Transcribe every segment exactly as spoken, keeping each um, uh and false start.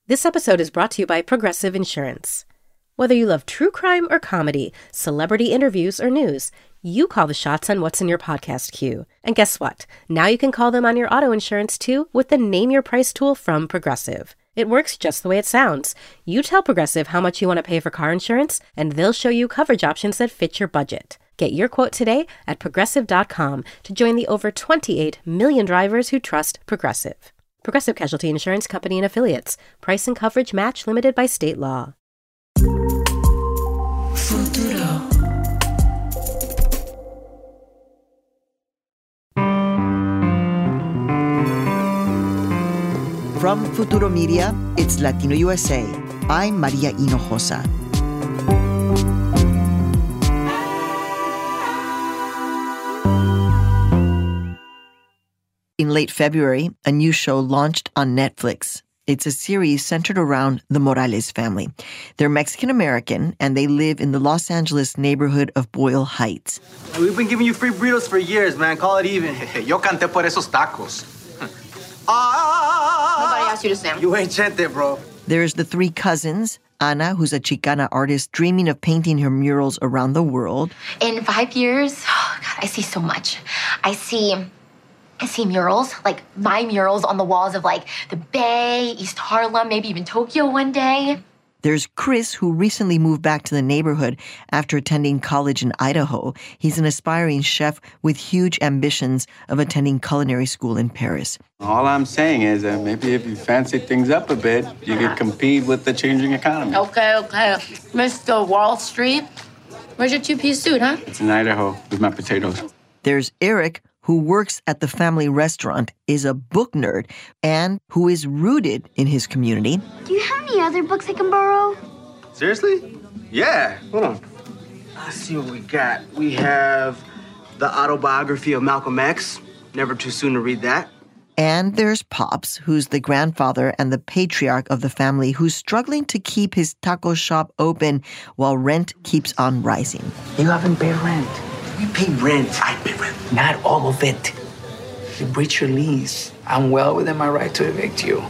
This episode is brought to you by Progressive Insurance. Whether you love true crime or comedy, celebrity interviews or news, you call the shots on what's in your podcast queue. And guess what? Now you can call them on your auto insurance too with the Name Your Price tool from Progressive. It works just the way it sounds. You tell Progressive how much you want to pay for car insurance, and they'll show you coverage options that fit your budget. Get your quote today at progressive dot com to join the over twenty-eight million drivers who trust Progressive. Progressive Casualty Insurance Company and Affiliates. Price and coverage match limited by state law. Futuro. From Futuro Media, it's Latino U S A. I'm Maria Hinojosa. In late February, a new show launched on Netflix. It's a series centered around the Morales family. They're Mexican-American, and they live in the Los Angeles neighborhood of Boyle Heights. We've been giving you free burritos for years, man. Call it even. Yo canté por esos tacos. Ah! Nobody asked you to sing. You ain't Chente, bro. There's the three cousins, Ana, who's a Chicana artist dreaming of painting her murals around the world. In five years, oh God, I see so much. I see... I see murals, like my murals on the walls of like the Bay, East Harlem, maybe even Tokyo one day. There's Chris, who recently moved back to the neighborhood after attending college in Idaho. He's an aspiring chef with huge ambitions of attending culinary school in Paris. All I'm saying is that maybe if you fancy things up a bit, you could compete with the changing economy. Okay, okay. Mister Wall Street, where's your two-piece suit, huh? It's in Idaho with my potatoes. There's Eric, who works at the family restaurant, is a book nerd, and who is rooted in his community. Do you have any other books I can borrow? Seriously? Yeah. Hold on. Let's see what we got. We have the autobiography of Malcolm X. Never too soon to read that. And there's Pops, who's the grandfather and the patriarch of the family, who's struggling to keep his taco shop open while rent keeps on rising. You haven't paid rent. We pay rent. I pay rent. Not all of it. You breach your lease. I'm well within my right to evict you.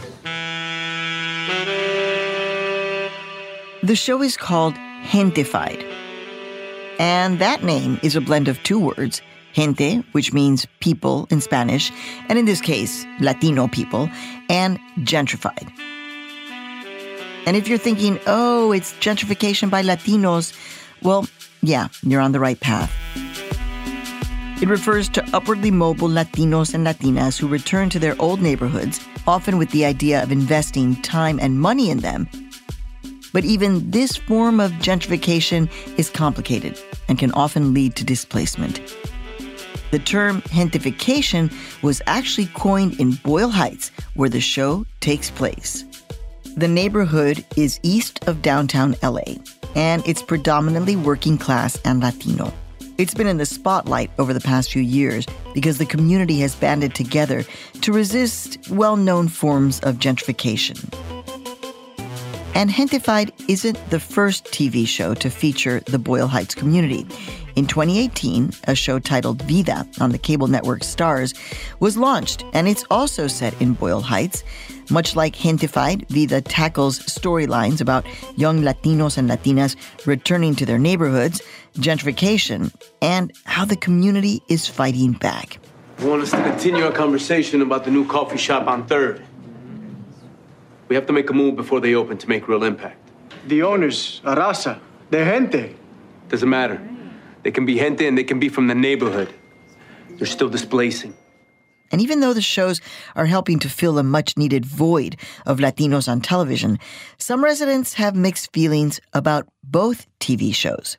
The show is called Gentified. And that name is a blend of two words, gente, which means people in Spanish, and in this case, Latino people, and gentrified. And if you're thinking, oh, it's gentrification by Latinos, well, yeah, you're on the right path. It refers to upwardly mobile Latinos and Latinas who return to their old neighborhoods, often with the idea of investing time and money in them. But even this form of gentrification is complicated and can often lead to displacement. The term gentification was actually coined in Boyle Heights, where the show takes place. The neighborhood is east of downtown L A, and it's predominantly working class and Latino. It's been in the spotlight over the past few years because the community has banded together to resist well-known forms of gentrification. And Gentified isn't the first T V show to feature the Boyle Heights community. In twenty eighteen, a show titled Vida on the cable network Starz was launched, and it's also set in Boyle Heights. Much like Gentified, Vida tackles storylines about young Latinos and Latinas returning to their neighborhoods, gentrification, and how the community is fighting back. I want us to continue our conversation about the new coffee shop on third. We have to make a move before they open to make real impact. The owners, Arasa, they're gente. Doesn't matter. They can be gente and they can be from the neighborhood. They're still displacing. And even though the shows are helping to fill a much-needed void of Latinos on television, some residents have mixed feelings about both T V shows.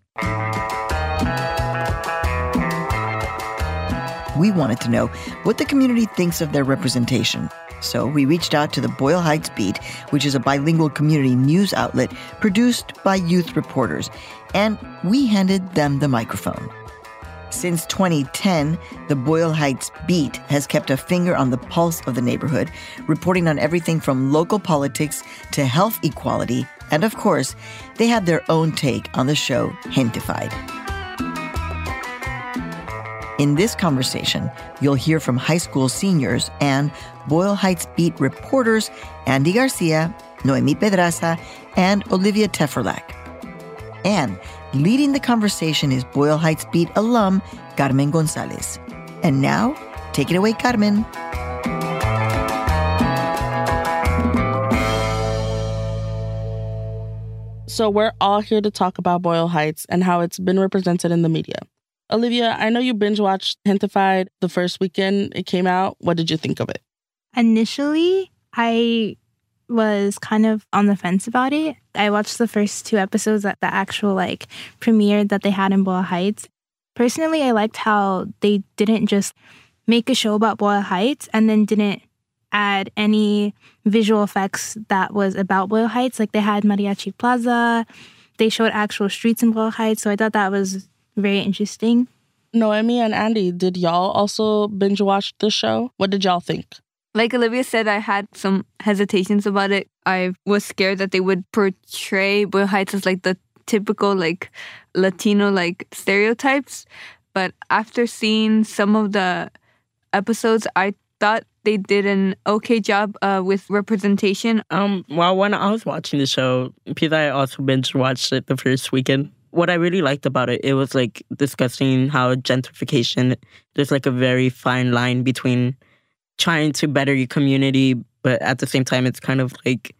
We wanted to know what the community thinks of their representation. So we reached out to the Boyle Heights Beat, which is a bilingual community news outlet produced by youth reporters, and we handed them the microphone. Since twenty ten, the Boyle Heights Beat has kept a finger on the pulse of the neighborhood, reporting on everything from local politics to health equality, and of course, they have their own take on the show Gentified. In this conversation, you'll hear from high school seniors and Boyle Heights Beat reporters Andy Garcia Noemi Pedraza, and Olivia Teferlak. And leading the conversation is Boyle Heights Beat alum Carmen Gonzalez. And now, take it away, Carmen. So we're all here to talk about Boyle Heights and how it's been represented in the media. Olivia, I know you binge-watched Gentefied the first weekend it came out. What did you think of it? Initially, I was kind of on the fence about it. I watched the first two episodes at the actual like premiere that they had in Boyle Heights. Personally, I liked how they didn't just make a show about Boyle Heights and then didn't add any visual effects that was about Boyle Heights. Like they had Mariachi Plaza, they showed actual streets in Boyle Heights, so I thought that was very interesting. Noemi and Andy, did y'all also binge watch the show? What did y'all think? Like Olivia said, I had some hesitations about it. I was scared that they would portray Boyle Heights as like the typical like Latino like stereotypes. But after seeing some of the episodes, I thought they did an okay job uh, with representation. Um, well, when I was watching the show, because I also binge watched it the first weekend, what I really liked about it, it was like discussing how gentrification, there's like a very fine line between trying to better your community, but at the same time, it's kind of like,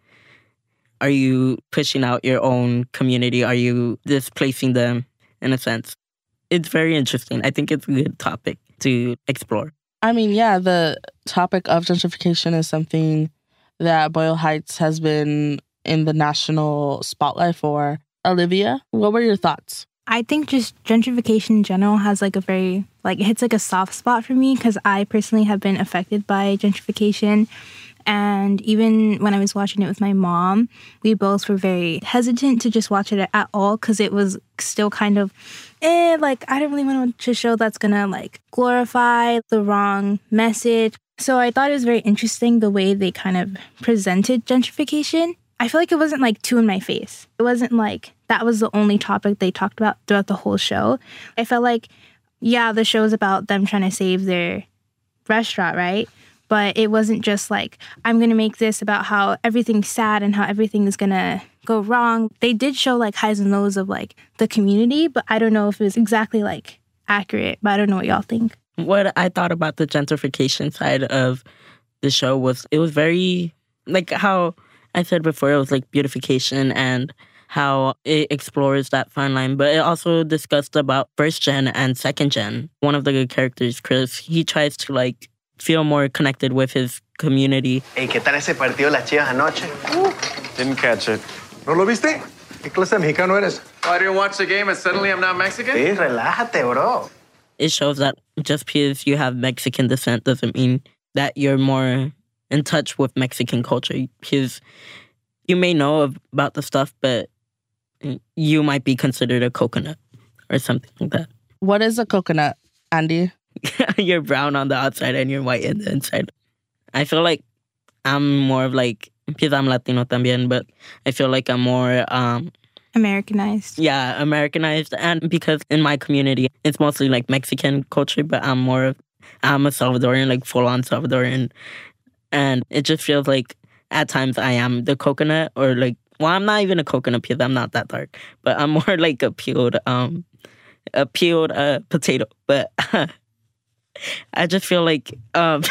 are you pushing out your own community? Are you displacing them in a sense? It's very interesting. I think it's a good topic to explore. I mean, yeah, the topic of gentrification is something that Boyle Heights has been in the national spotlight for. Olivia, what were your thoughts? I think just gentrification in general has like a very, like it hits like a soft spot for me because I personally have been affected by gentrification. And even when I was watching it with my mom, we both were very hesitant to just watch it at all because it was still kind of, eh, like I don't really want to watch a show that's going to like glorify the wrong message. So I thought it was very interesting the way they kind of presented gentrification. I feel like it wasn't like too in my face. It wasn't like that was the only topic they talked about throughout the whole show. I felt like, yeah, the show's about them trying to save their restaurant, right? But it wasn't just like, I'm going to make this about how everything's sad and how everything is going to go wrong. They did show like highs and lows of like the community, but I don't know if it was exactly like accurate, but I don't know what y'all think. What I thought about the gentrification side of the show was it was very, like how I said before, it was like beautification and how it explores that fine line. But it also discussed about first gen and second gen. One of the characters, Chris, he tries to like feel more connected with his community. Hey, ¿qué tal ese partido de las Chivas anoche? Uh, didn't catch it. ¿No lo viste? ¿Qué clase de mexicano eres? Oh, I didn't watch the game and suddenly I'm not Mexican? Sí, relájate, bro. It shows that just because you have Mexican descent doesn't mean that you're more in touch with Mexican culture. Because you may know about the stuff, but you might be considered a coconut or something like that. What is a coconut, Andy? You're brown on the outside and you're white in the inside. I feel like I'm more of like, because I'm Latino también, but I feel like I'm more... Um, Americanized. Yeah, Americanized. And because in my community, it's mostly like Mexican culture, but I'm more of, I'm a Salvadorian, like full-on Salvadorian. And it just feels like at times I am the coconut or like, well, I'm not even a coconut because I'm not that dark, but I'm more like a peeled, um, a peeled uh, potato. But I just feel like, um,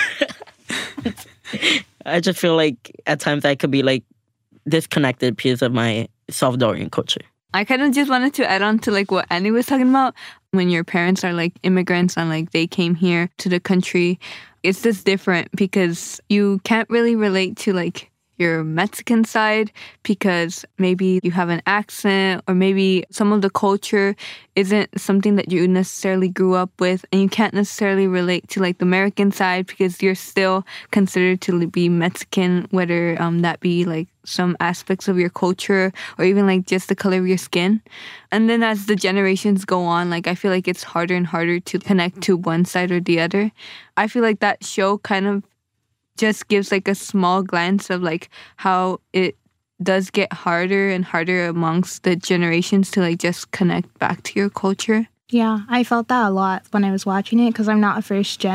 I just feel like at times I could be like disconnected because of my Salvadorian culture. I kind of just wanted to add on to like what Andy was talking about. When your parents are like immigrants and like they came here to the country, it's just different because you can't really relate to like your Mexican side because maybe you have an accent or maybe some of the culture isn't something that you necessarily grew up with, and you can't necessarily relate to like the American side because you're still considered to be Mexican, whether um, that be like some aspects of your culture or even like just the color of your skin. And then as the generations go on, like I feel like it's harder and harder to connect to one side or the other. I feel like that show kind of just gives like a small glance of like how it does get harder and harder amongst the generations to like just connect back to your culture. Yeah, I felt that a lot when I was watching it because I'm not a first gen.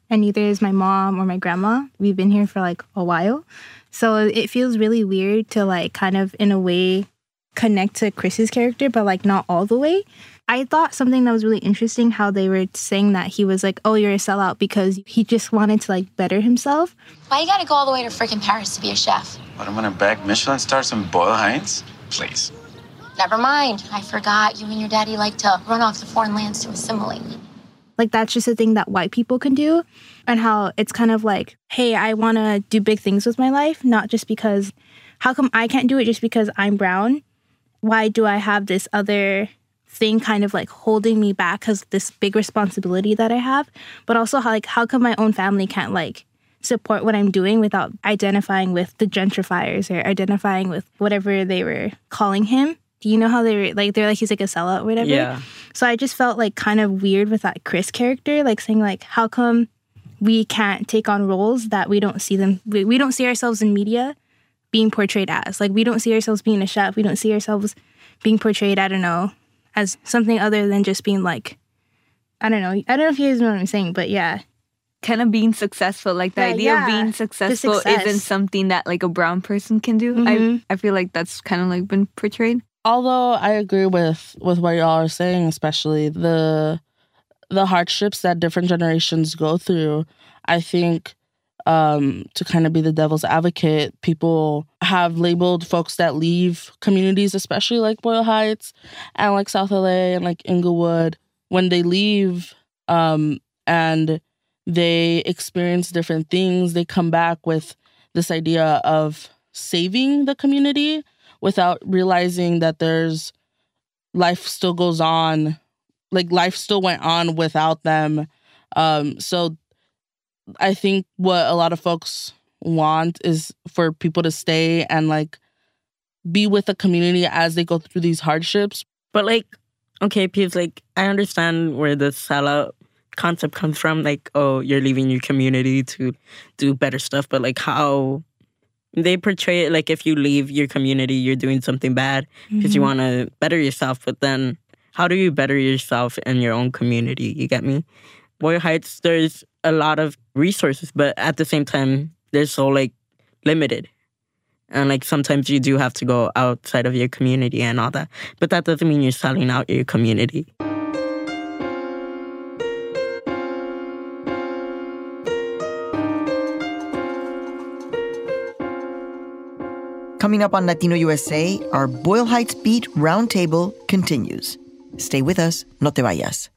and neither is my mom or my grandma. We've been here for like a while. So it feels really weird to like kind of in a way connect to Chris's character, but like not all the way. I thought something that was really interesting how they were saying that he was like, oh, you're a sellout because he just wanted to like better himself. Why you gotta go all the way to freaking Paris to be a chef? What, I'm gonna bag Michelin stars in Boyle Heights? Please. Never mind. I forgot you and your daddy like to run off to foreign lands to assimilate. Like, that's just a thing that white people can do. And how it's kind of like, hey, I want to do big things with my life, not just because, how come I can't do it just because I'm brown? Why do I have this other thing kind of like holding me back because this big responsibility that I have? But also, how, like, how come my own family can't, like, support what I'm doing without identifying with the gentrifiers or identifying with whatever they were calling him? Do you know how they were, like, they're like, he's like a sellout or whatever? Yeah. So I just felt, like, kind of weird with that Chris character, like, saying, like, how come we can't take on roles that we don't see them, we, we don't see ourselves in media being portrayed as. Like, we don't see ourselves being a chef. We don't see ourselves being portrayed, I don't know, as something other than just being, like, I don't know. I don't know if you guys know what I'm saying, but yeah. Kind of being successful. Like, the Yeah, idea yeah. of being The successful success. isn't something that, like, a brown person can do. Mhm. I I feel like that's kind of, like, been portrayed. Although I agree with, with what y'all are saying, especially the the hardships that different generations go through, I think um, to kind of be the devil's advocate, people have labeled folks that leave communities, especially like Boyle Heights and like South L A and like Inglewood, when they leave um, and they experience different things, they come back with this idea of saving the community without realizing that there's life still goes on, like life still went on without them. Um, so I think what a lot of folks want is for people to stay and like be with the community as they go through these hardships. But like, okay, Peeves, like, I understand where the sellout concept comes from. Like, oh, you're leaving your community to do better stuff. But like, how they portray it, like if you leave your community, you're doing something bad because you Mhm. want to better yourself. But then how do you better yourself in your own community? You get me? Boyle Heights, there's a lot of resources, but at the same time, they're so like limited. And like sometimes you do have to go outside of your community and all that. But that doesn't mean you're selling out your community. Coming up on Latino U S A, our Boyle Heights Beat Roundtable continues. Stay with us, no te vayas.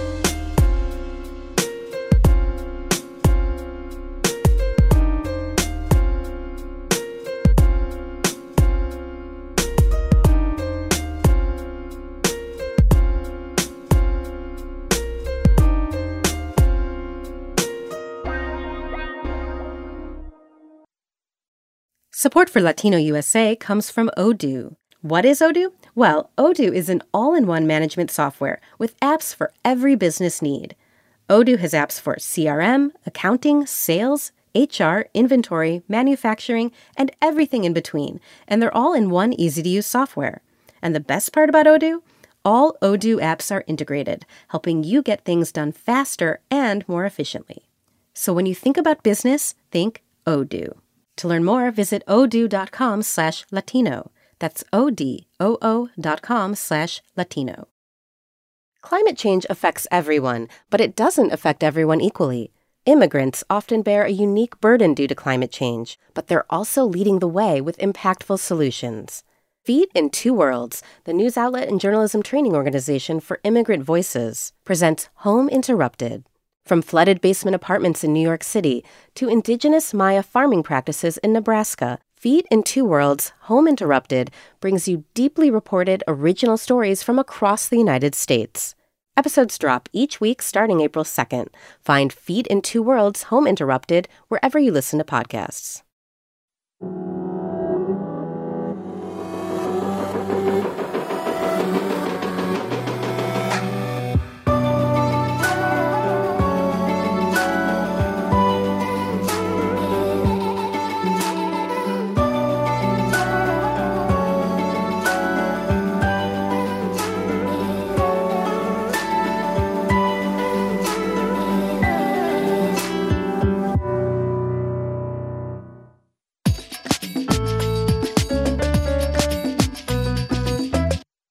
Support for Latino U S A comes from Odoo. What is Odoo? Well, Odoo is an all-in-one management software with apps for every business need. Odoo has apps for C R M, accounting, sales, H R, inventory, manufacturing, and everything in between, and they're all in one easy-to-use software. And the best part about Odoo? All Odoo apps are integrated, helping you get things done faster and more efficiently. So when you think about business, think Odoo. To learn more, visit odoo.com slash Latino. That's O-D-O-O dot com slash Latino. Climate change affects everyone, but it doesn't affect everyone equally. Immigrants often bear a unique burden due to climate change, but they're also leading the way with impactful solutions. Feet in Two Worlds, the news outlet and journalism training organization for immigrant voices, presents Home Interrupted. From flooded basement apartments in New York City to indigenous Maya farming practices in Nebraska, Feet in Two Worlds, Home Interrupted brings you deeply reported original stories from across the United States. Episodes drop each week starting April second. Find Feet in Two Worlds, Home Interrupted wherever you listen to podcasts.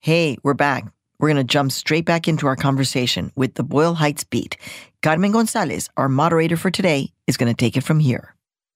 Hey, we're back. We're going to jump straight back into our conversation with the Boyle Heights beat. Carmen Gonzalez, our moderator for today, is going to take it from here.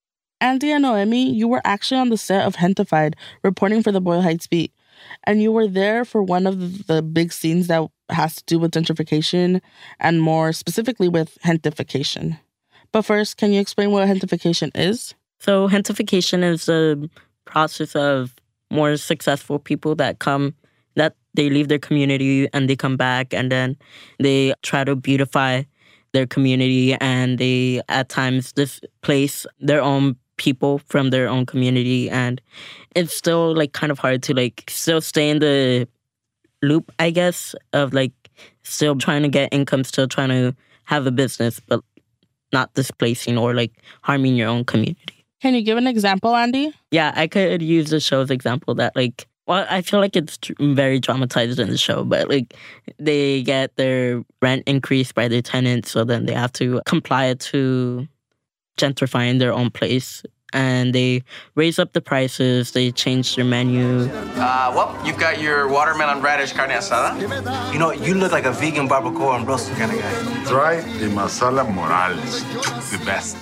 Andy and Noemi, you were actually on the set of Gentefied, reporting for the Boyle Heights beat. And you were there for one of the big scenes that has to do with gentrification and more specifically with gentrification. But first, can you explain what gentrification is? So gentrification is a process of more successful people that come, that they leave their community and they come back and then they try to beautify their community and they at times displace their own people from their own community. And it's still like kind of hard to like still stay in the loop, I guess, of like still trying to get income, still trying to have a business, but not displacing or like harming your own community. Can you give an example, Andy? Yeah, I could use the show's example that like, well, I feel like it's very dramatized in the show, but like they get their rent increased by their tenants, so then they have to comply to gentrifying their own place. And they raise up the prices, they change their menu. Uh, well, you've got your watermelon radish carne asada. You know, you look like a vegan barbacoa and roasted kind of guy. Try the masala morales, the best.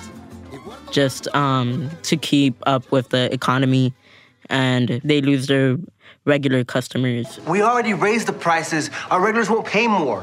Just um, to keep up with the economy, and they lose their regular customers. We already raised the prices. Our regulars won't pay more.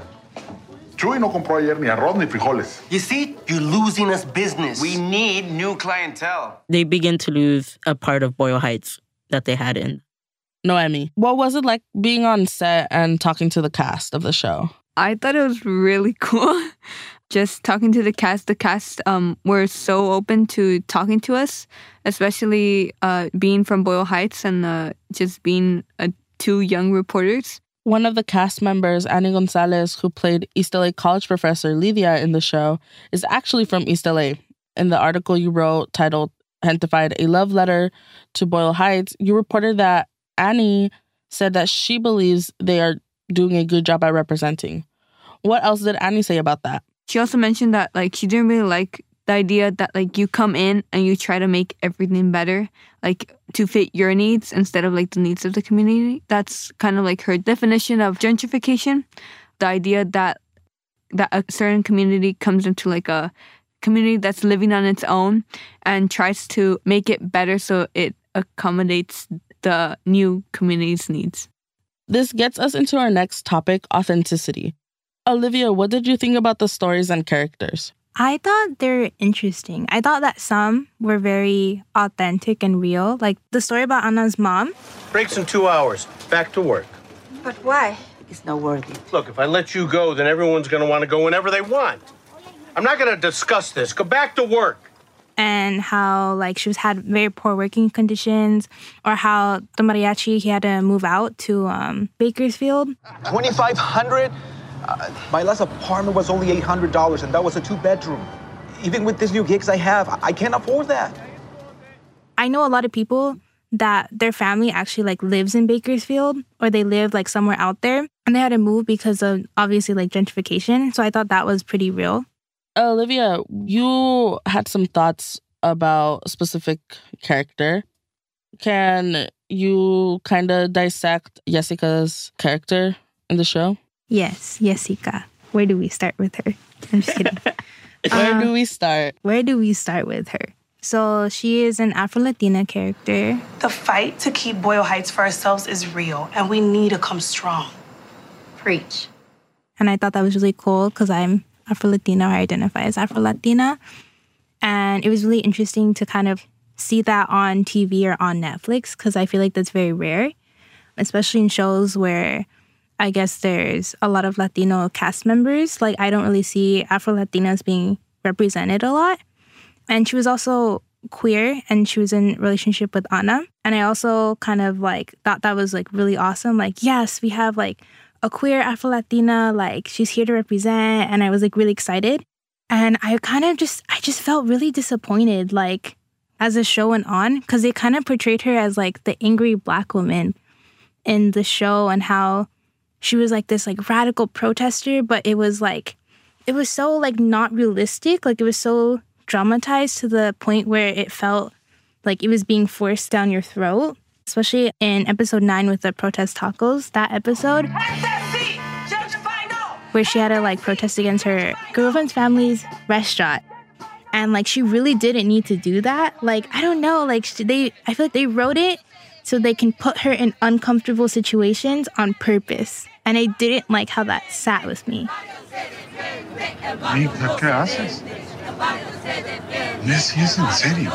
Chuy no compró ayer ni arroz ni frijoles. You see? You're losing us business. We need new clientele. They begin to lose a part of Boyle Heights that they had in. Noemi, what was it like being on set and talking to the cast of the show? I thought it was really cool. Just talking to the cast. The cast um, were so open to talking to us, especially uh, being from Boyle Heights and uh, just being uh, two young reporters. One of the cast members, Annie Gonzalez, who played East L A college professor Lydia in the show, is actually from East L A. In the article you wrote titled Gentefied, A Love Letter to Boyle Heights, you reported that Annie said that she believes they are doing a good job at representing. What else did Annie say about that? She also mentioned that like she didn't really like the idea that like you come in and you try to make everything better, like to fit your needs instead of like the needs of the community. That's kind of like her definition of gentrification. The idea that that a certain community comes into like a community that's living on its own and tries to make it better so it accommodates the new community's needs. This gets us into our next topic, authenticity. Olivia, what did you think about the stories and characters? I thought they're interesting. I thought that some were very authentic and real. Like the story about Anna's mom. Breaks in two hours. Back to work. But why? It's not worthy. Look, if I let you go, then everyone's going to want to go whenever they want. I'm not going to discuss this. Go back to work. And how like she was had very poor working conditions, or how the mariachi, he had to move out to um, Bakersfield. twenty-five hundred dollars? Uh, my last apartment was only eight hundred dollars, and that was a two-bedroom. Even with these new gigs I have, I can't afford that. I know a lot of people that their family actually like lives in Bakersfield, or they live like somewhere out there, and they had to move because of obviously like gentrification. So I thought that was pretty real. Olivia, you had some thoughts about a specific character. Can you kind of dissect Jessica's character in the show? Yes, Jessica. Where do we start with her? I'm just kidding. Where um, do we start? Where do we start with her? So she is an Afro-Latina character. The fight to keep Boyle Heights for ourselves is real, and we need to come strong. Preach. And I thought that was really cool because I'm Afro-Latina, or I identify as Afro-Latina. And it was really interesting to kind of see that on T V or on Netflix, because I feel like that's very rare, especially in shows where I guess there's a lot of Latino cast members. Like, I don't really see Afro-Latinas being represented a lot. And she was also queer, and she was in a relationship with Anna. And I also kind of, like, thought that was, like, really awesome. Like, yes, we have, like, a queer Afro-Latina. Like, she's here to represent. And I was, like, really excited. And I kind of just, I just felt really disappointed, like, as the show went on. Because they kind of portrayed her as, like, the angry Black woman in the show, and how she was like this like radical protester, but it was like, it was so like not realistic. Like it was so dramatized to the point where it felt like it was being forced down your throat. especially in episode nine with the protest tacos, that episode where she had to like protest against her girlfriend's family's restaurant. And like she really didn't need to do that. Like, I don't know, like they, I feel like they wrote it so they can put her in uncomfortable situations on purpose. And I didn't like how that sat with me. Rita, ¿qué haces? Yes, yes, en serio.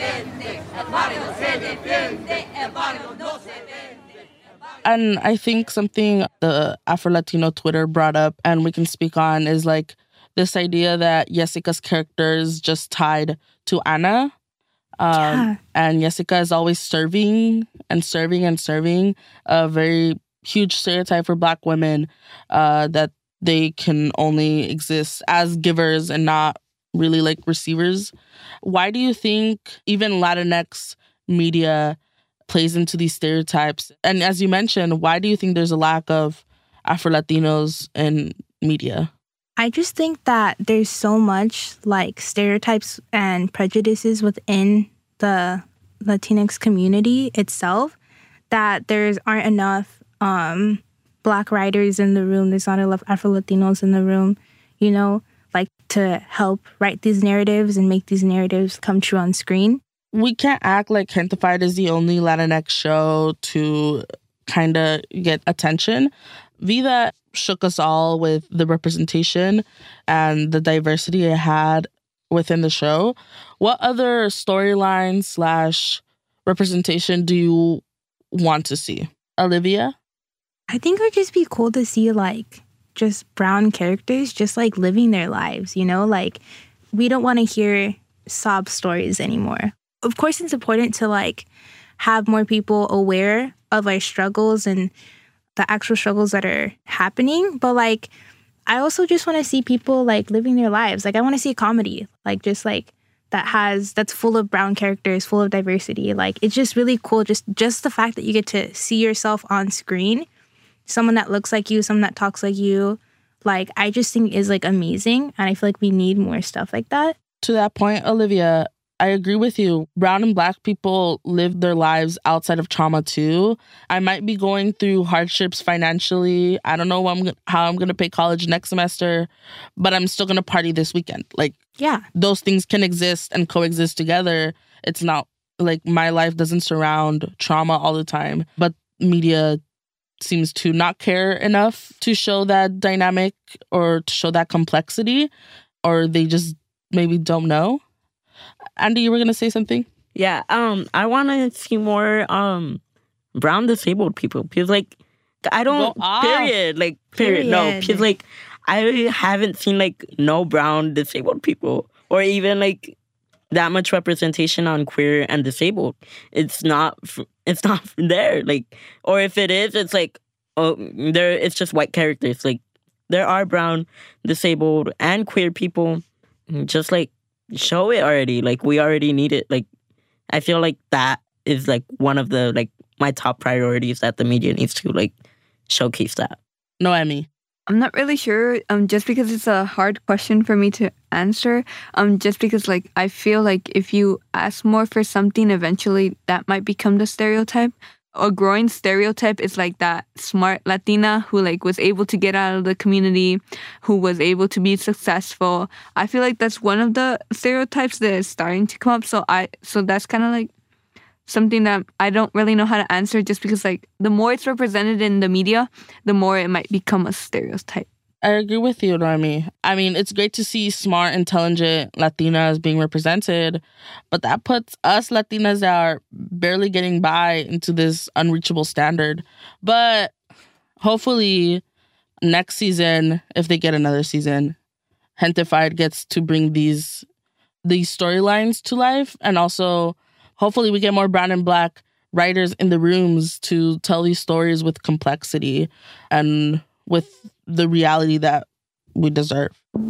And I think something the Afro-Latino Twitter brought up and we can speak on is like this idea that Jessica's character is just tied to Anna. Um, yeah. And Jessica is always serving and serving and serving a very huge stereotype for Black women uh, that they can only exist as givers and not really like receivers. Why do you think even Latinx media plays into these stereotypes? And as you mentioned, why do you think there's a lack of Afro-Latinos in media? I just think that there's so much like stereotypes and prejudices within the Latinx community itself that there's aren't enough um, Black writers in the room. There's not enough Afro-Latinos in the room, you know, like to help write these narratives and make these narratives come true on screen. We can't act like Gentefied is the only Latinx show to kind of get attention. Vida shook us all with the representation and the diversity it had within the show. What other storyline slash representation do you want to see? Olivia? I think it would just be cool to see like just brown characters just like living their lives, you know? Like we don't want to hear sob stories anymore. Of course, it's important to like have more people aware of our struggles and the actual struggles that are happening. But like, I also just want to see people like living their lives. Like I want to see a comedy, like just like that has, that's full of brown characters, full of diversity. Like it's just really cool. Just, just the fact that you get to see yourself on screen, someone that looks like you, someone that talks like you, like I just think is like amazing. And I feel like we need more stuff like that. To that point, Olivia, I agree with you. Brown and Black people live their lives outside of trauma too. I might be going through hardships financially. I don't know what I'm, how I'm going to pay college next semester, but I'm still going to party this weekend. Like, yeah, those things can exist and coexist together. It's not like my life doesn't surround trauma all the time, but media seems to not care enough to show that dynamic or to show that complexity, or they just maybe don't know. Andy, you were going to say something? Yeah, um, I want to see more um, brown disabled people. Because, like, I don't, period. Like, period. period. No, because, like, I haven't seen, like, no brown disabled people. Or even, like, that much representation on queer and disabled. It's not, it's not there. Like, or if it is, it's like, oh, there. It's just white characters. Like, there are brown, disabled, and queer people. Just, like, show it already. Like, we already need it. Like, I feel like that is like one of the like my top priorities that the media needs to like showcase that. Noemi? I'm not really sure. Um, just because it's a hard question for me to answer. Um, just because like I feel like if you ask more for something, eventually that might become the stereotype. A growing stereotype is like that smart Latina who like was able to get out of the community, who was able to be successful. I feel like that's one of the stereotypes that is starting to come up. So I so that's kind of like something that I don't really know how to answer, just because like the more it's represented in the media, the more it might become a stereotype. I agree with you, Noemi. I mean, it's great to see smart, intelligent Latinas being represented, but that puts us Latinas that are barely getting by into this unreachable standard. But hopefully next season, if they get another season, Gentefied gets to bring these these storylines to life. And also, hopefully we get more brown and Black writers in the rooms to tell these stories with complexity and with the reality that we deserve.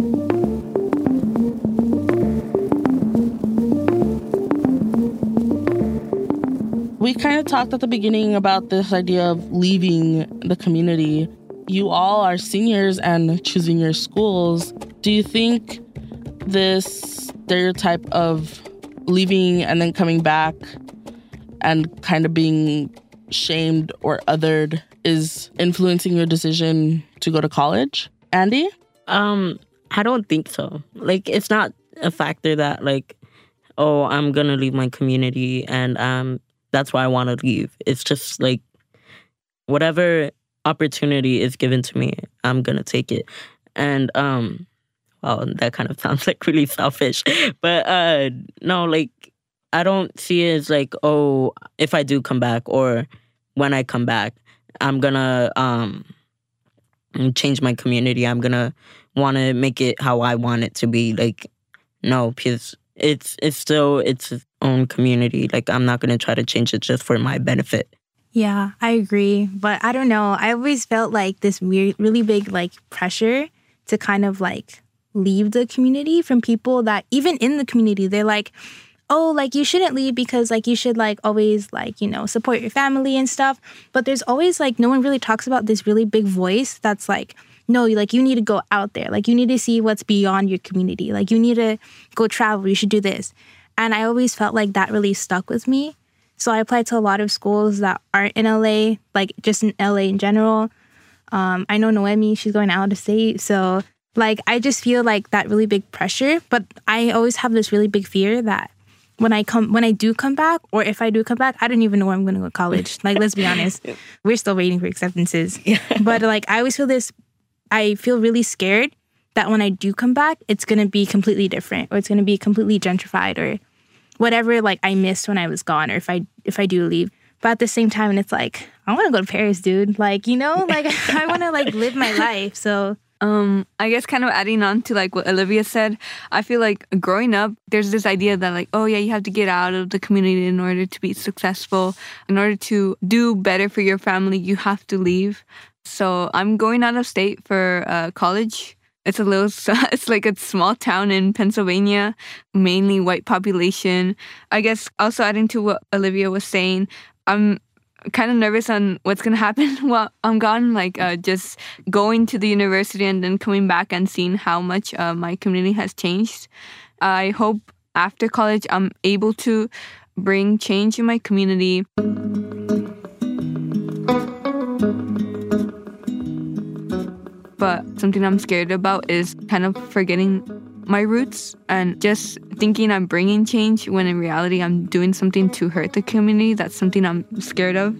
We kind of talked at the beginning about this idea of leaving the community. You all are seniors and choosing your schools. Do you think this stereotype of leaving and then coming back and kind of being shamed or othered is influencing your decision to go to college? Andy? Um, I don't think so. Like, it's not a factor that, like, oh, I'm going to leave my community and um, that's why I want to leave. It's just, like, whatever opportunity is given to me, I'm going to take it. And, um, well, that kind of sounds, like, really selfish. But, uh, no, like, I don't see it as, like, oh, if I do come back or when I come back, I'm going to um, change my community. I'm going to want to make it how I want it to be. Like, no, because it's it's still its own community. Like, I'm not going to try to change it just for my benefit. Yeah, I agree. But I don't know. I always felt like this weird, really big, like, pressure to kind of, like, leave the community from people that, even in the community, they're like, oh, like, you shouldn't leave because, like, you should, like, always, like, you know, support your family and stuff. But there's always, like, no one really talks about this really big voice that's like, no, like, you need to go out there. Like, you need to see what's beyond your community. Like, you need to go travel. You should do this. And I always felt like that really stuck with me. So I applied to a lot of schools that aren't in L A, like, just in L A in general. Um, I know Noemi, she's going out of state. So, like, I just feel like that really big pressure. But I always have this really big fear that when I come, when I do come back, or if I do come back, I don't even know where I'm going to go to college. Like, let's be honest. We're still waiting for acceptances. But, like, I always feel this, I feel really scared that when I do come back, it's going to be completely different, or it's going to be completely gentrified, or whatever, like, I missed when I was gone, or if I if I do leave. But at the same time, and it's like, I want to go to Paris, dude. Like, you know, like, I want to, like, live my life. So, um, I guess kind of adding on to, like, what Olivia said, I feel like growing up, there's this idea that, like, oh, yeah, you have to get out of the community in order to be successful. In order to do better for your family, you have to leave. So I'm going out of state for uh, college. It's a little, it's like a small town in Pennsylvania, mainly white population. I guess also adding to what Olivia was saying, I'm kind of nervous on what's going to happen while I'm gone, like uh, just going to the university and then coming back and seeing how much uh, my community has changed. I hope after college I'm able to bring change in my community. But something I'm scared about is kind of forgetting my roots and just thinking I'm bringing change when in reality I'm doing something to hurt the community. That's something I'm scared of.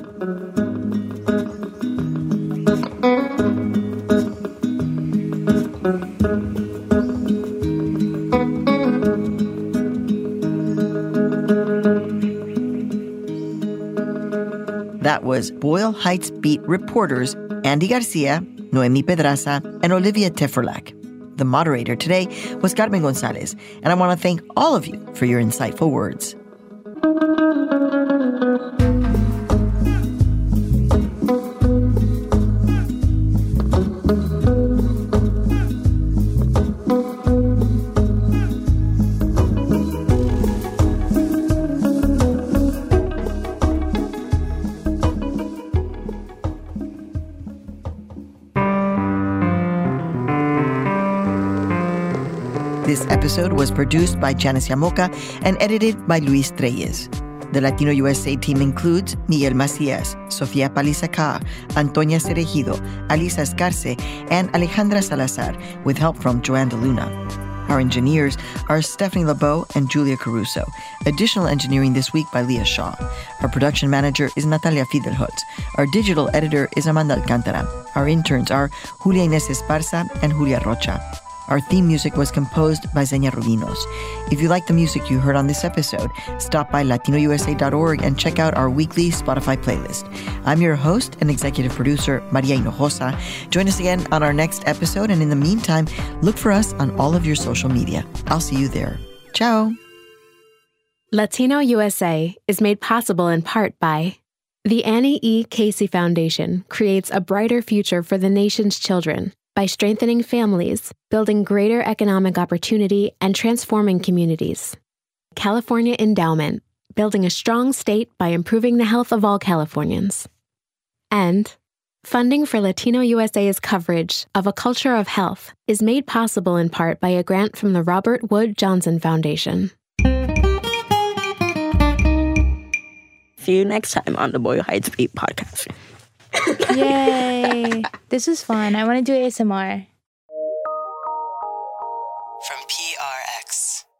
That was Boyle Heights Beat reporters Andy Garcia, Noemi Pedraza, and Olivia Teferlak. The moderator today was Carmen Gonzalez, and I want to thank all of you for your insightful words. This episode was produced by Janice Yamoca and edited by Luis Treyes. The Latino U S A team includes Miguel Macias, Sofia Palizaca, Antonia Cerejido, Alisa Escarce, and Alejandra Salazar, with help from Joanne DeLuna. Our engineers are Stephanie LeBeau and Julia Caruso. Additional engineering this week by Leah Shaw. Our production manager is Natalia Fidelholtz. Our digital editor is Amanda Alcantara. Our interns are Julia Inés Esparza and Julia Rocha. Our theme music was composed by Zenia Rodinos. If you like the music you heard on this episode, stop by latino u s a dot org and check out our weekly Spotify playlist. I'm your host and executive producer, Maria Hinojosa. Join us again on our next episode, and in the meantime, look for us on all of your social media. I'll see you there. Ciao. Latino U S A is made possible in part by the Annie E. Casey Foundation creates a brighter future for the nation's children by strengthening families, building greater economic opportunity, and transforming communities. California Endowment, building a strong state by improving the health of all Californians. And funding for Latino U S A's coverage of A Culture of Health is made possible in part by a grant from the Robert Wood Johnson Foundation. See you next time on the Boyle Heights Beat podcast. Yay. This was fun. I want to do A S M R. From P R X.